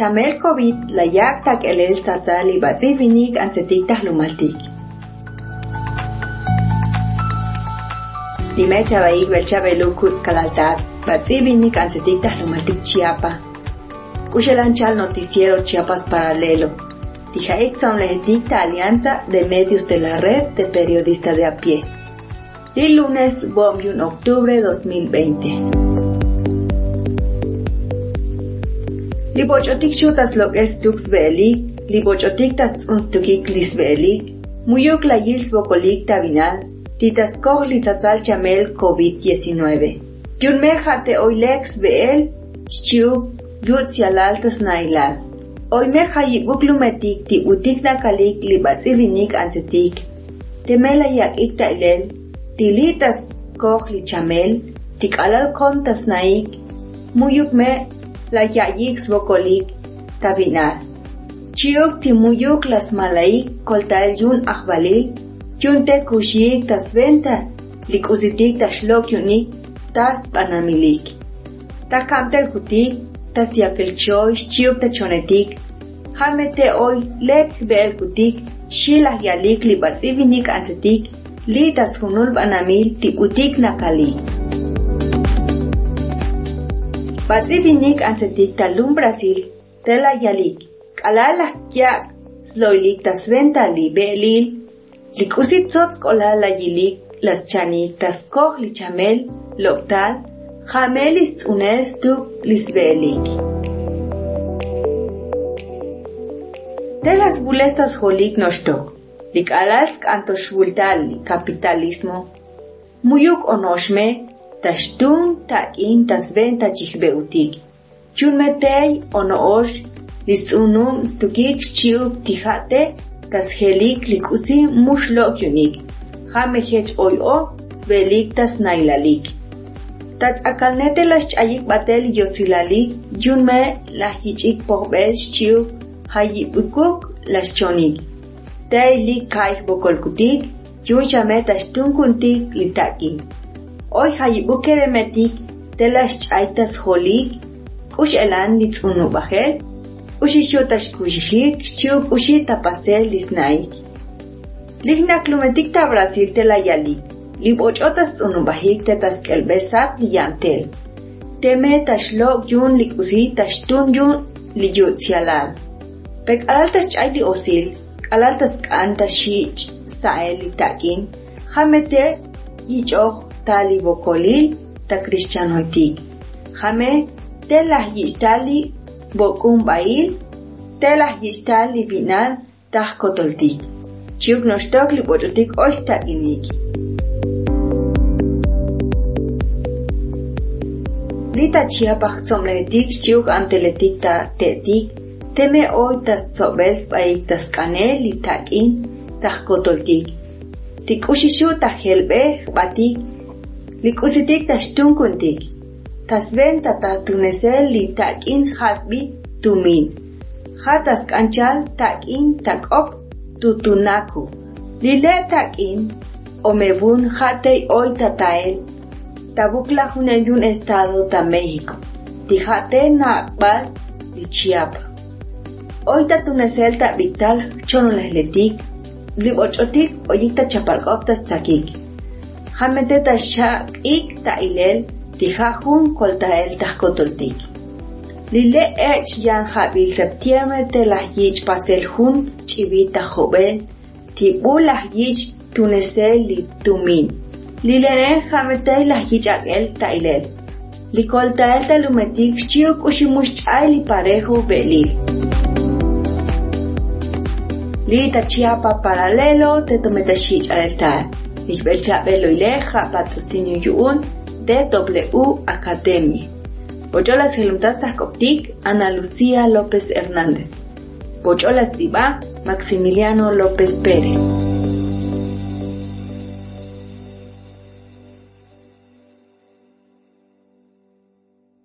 Chamel COVID la yak tak elel tzatzali batzi vinik ansetik tahlumaltik. Dime chabaik belchabelu kutz kalaltat batzi vinik ansetik tahlumaltik Chiapa. Kushelanchal noticiero Chiapas Paralelo. Tijaik Lehetikta Alianza de Medios de la Red de Periodistas de a Pie. El lunes 21 octubre 2020. Libochotik chutas lo es tux belik, libochotik tas unstukik lis belik, muyuk la yils bokolik tabinal, titas koh litzatzal chamel COVID-19. Yun mejate oilex beel, shchuk, yut sialaltas nailal. Hoy me hayibuk lumetik ti utik nakalik libatzi vinik ansetik. Temela yak ikta ilel, tilitas koh li chamel, tik alal kontas naik, muyuk me la yayik svokolik tabinal. Chiuk ti muyuk las malaik koltal yun akhbalil, yun te kushik tas venta, lik uzitik tashlok yunik tas banamilik. Ta kamtel kutik, tas yakel choy, chiuk ta chonetik, hamete hoy lek bel kutik, shilah yalik li batzi vinik ansetik, li tas hunul banamil ti utik nakalik. Batzi vinik ansetik talum Brasil, tela yalik, alalah kyak, sloilik tas venta li belil, lik usit sotsk olala yilik, las chanik tas koh li chamel, loktal, jamelis unes tuk lis belik. Telas bulestas holik noshtok, lik alask antoshvultal capitalismo, muyuk onoshme, tashtun takin tas venta chihbeutik. Chun metei onoosh, lis unum stukik chiuk tijate, tas helik likusi mushlok yunik, jamehech oyo, belik tas nailalik. Tats akalnete las chayik batel yosilalik, yun me las hichik pohbesh chiuk, hayibukuk las chonik. Tei lik kaih bokolkutik, yun shame tashtun kuntik litakin. Hoy hayibukere metik, telas chaitas holik, kush elan litz unubahel, ushishotash kushihik, chiuk ushitapasel lisnaik. Lignak lumetik ta Brasil tela yalik, libochotas unubahik tetas kelbesat liyantel. Teme tashlok yun likusi tashtun yun liyutzialal. Pek alaltas chay li osil, alaltas kanta shich sael litakin, jamete yichok tali bokolil ta cristianoitik. Jame telah yishtali bokum bail, telah yishtali binal tah kotoltik. Chiuk noshtok li bochotik oistakinik. Lita Chiapas somletik chiuk anteletik ta tetik, teme hoy tas sobels baik tas kanel litakin tah kotoltik. Tik ushishu ta helbe batik, lik usitik tashtun kuntik. Tas venta ta tunesel litakin hasbi tumin. Hatas kanchal takin takop tutunaku. Lile takin omebun hatei hoy tatael. Tabukla junen yun estado ta México. Tijate na akbal di Chiapa. Hoy ta tunesel ta vital chonolesletik. Libochotik oyik ta chapalkop ta sakik. Hamete ta shak ta ilel tijajun koltael ta kotoltik. Lile ech yan habil septiembre te las yich pasel jun chivita joven. Tibu las yich tunesel li tumin. Lilene hamete las yich akel ta ilel. Li koltael ta lumetik chiuk ushimush chay li parejo belil. Lita Chiapa Paralelo te tometashich altar. Isbel Chabelo Ileja patrocinio yun de W Academy. Bocholas Gelumtastas Coptic, Ana Lucía López Hernández. Bocholas Diva, Maximiliano López Pérez.